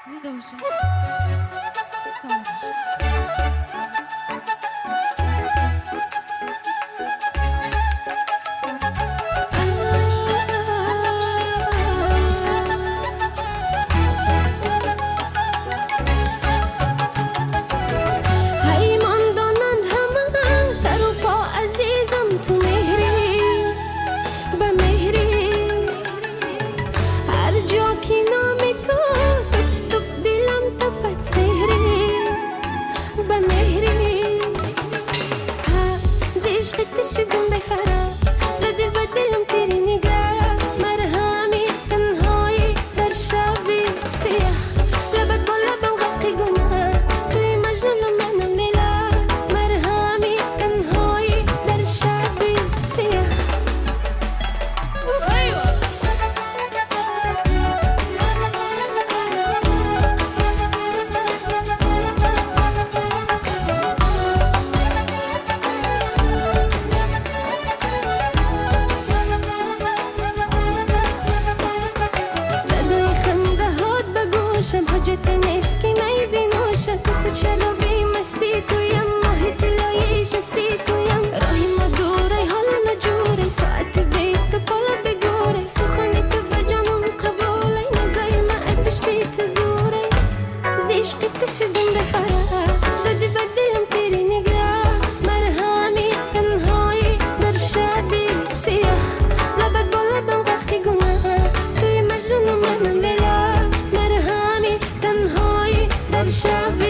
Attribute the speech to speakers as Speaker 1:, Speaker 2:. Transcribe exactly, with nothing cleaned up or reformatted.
Speaker 1: زنده باشه. سلام.
Speaker 2: تشدم بفرح زد البدلم تیری نگاه مرهمی تنهایی در شبی سیاه لبت با لبم غرق گناه توی مجنون و منم لیلا مرهمی تنهایی در شبی سیاه شم حجت نسکی می بینوشم تو خود شلو بی مستی تویم محیط لایش استی تویم راهی ما دوره حال نجوره ساعت بیت بالا بگوره سخنی تو بجانم قبوله نزای ما ابشتی تزوره زیشقی تشدم بفرح زدی بدلم تیری نگاه مرهمی تنهایی در شبی سیاه لبت با لبم غرقی گناه توی مجنون و منم لیلا تنهایی در شب